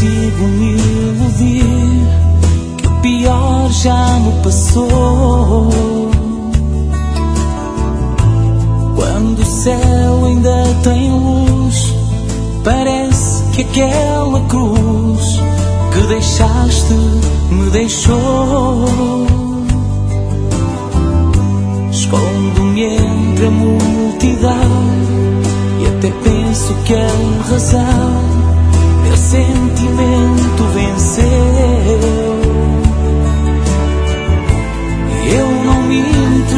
consigo me iludir que o pior já me passou. Quando o céu ainda tem luz, parece que aquela cruz que deixaste me deixou. Escondo-me entre a multidão e até penso que a razão, meu sentimento venceu. Eu não minto,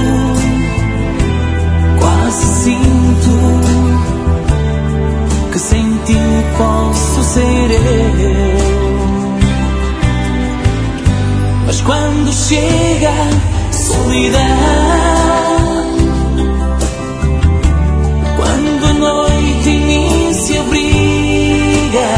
quase sinto que sem ti posso ser eu. Mas quando chega a solidão, quando a noite em mim se abriga,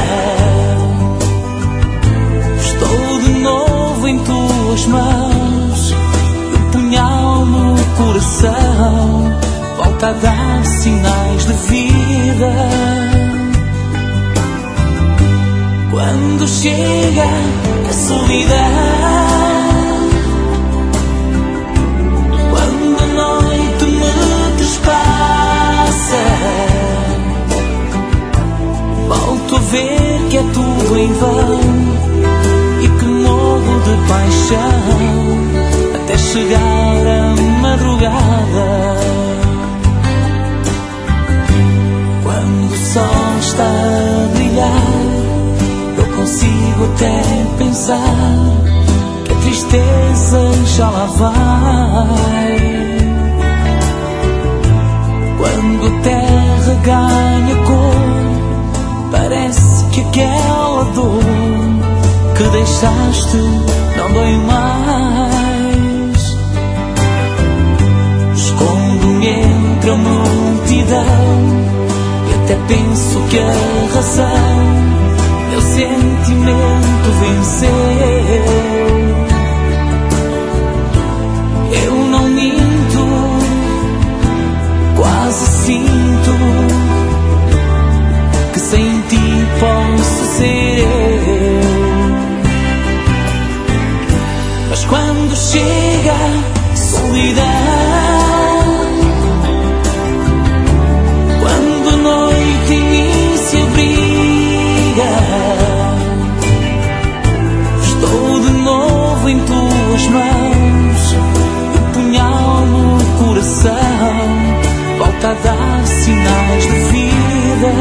estou de novo em tuas mãos, e o punhal no coração volta a dar sinais de vida. Quando chega a solidão, quando a noite me trespassa, volto a ver que é tudo em vão e que morro de paixão até chegar a madrugada. Quando o sol está a brilhar, eu consigo até pensar que a tristeza já lá vai. Quando a terra ganha cor, parece que aquela dor que deixaste não dói mais. Escondo-me entre a multidão e até penso que a razão, meu sentimento venceu. Eu não minto, quase sinto que sem ti posso ser eu. Mas quando chega a solidão, quando a noite em mim se abriga, estou de novo em tuas mãos, e o punhal no coração volta a dar sinais de vida.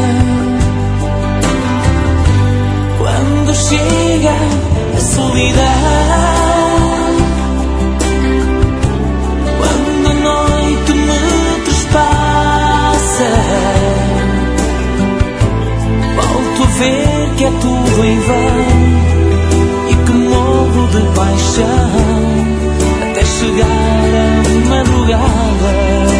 Quando chega a solidão, quando a noite me trespassa, volto a ver que é tudo em vão e que morro de paixão até chegar a madrugada.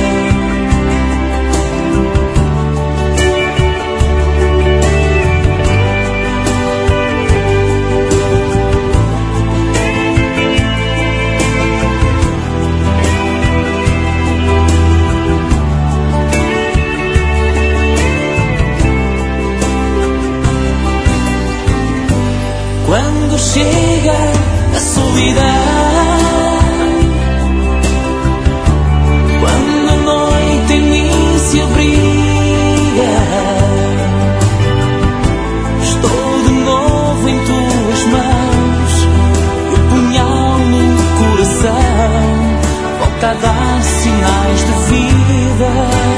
Quando chega a solidão, quando a noite em mim se abriga, estou de novo em tuas mãos, e o punhal no coração volta a dar sinais de vida.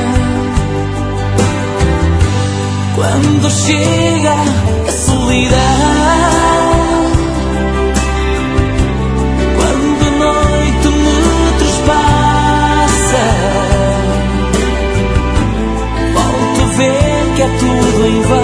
Quando chega a solidão, que é tudo em vão